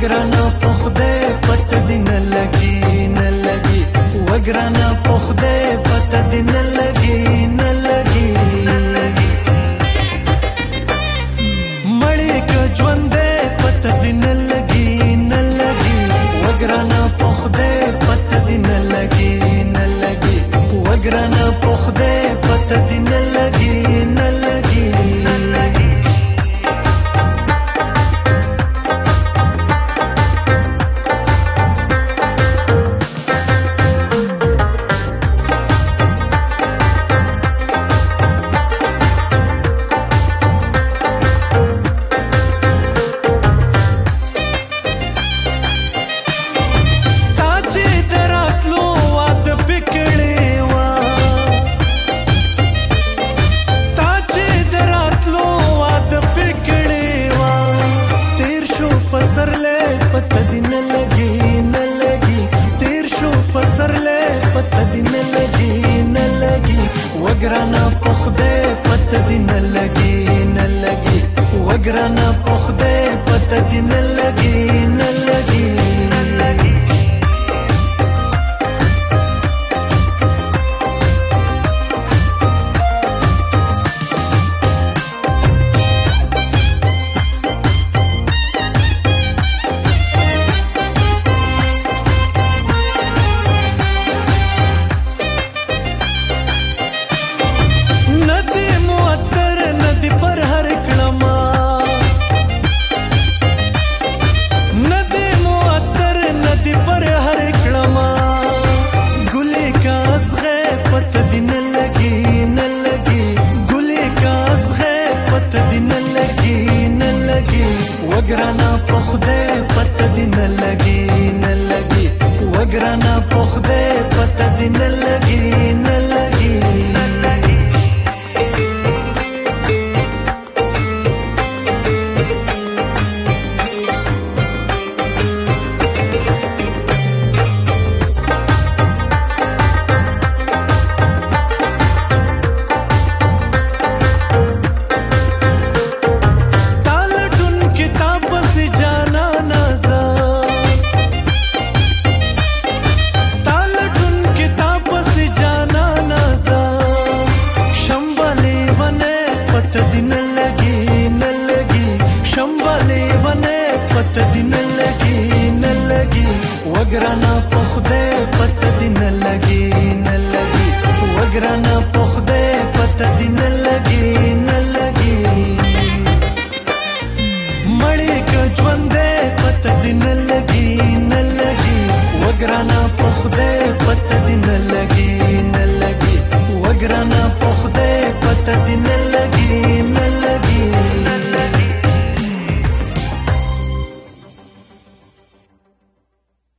وګرانه په خدای پته دې نه لګي نه لګي وګرانه په خدای پته دې نه لګي نه لګي مړی که ژوندی پته دې نه لګي نه لګي وګرانه په خدای پته دې نه لګي نه لګي وګرانه په خدای پته دې نه لګي نه لګي وګرانه په خدای پته دې نه لګي نه لګي وګرانه په خدای پته دې نه لګي نه لګي وګرانه په خدای پته دې نه لګي نه لګي وګرانه په خدای پته دې نه لګي نه لګي وګرانه په خدای پته دې نه لګي نه لګي وګرانه په خدای پته دې نه لګي نه لګي مړی که ژوندی پته دې نه لګي نه لګي وګرانه په خدای پته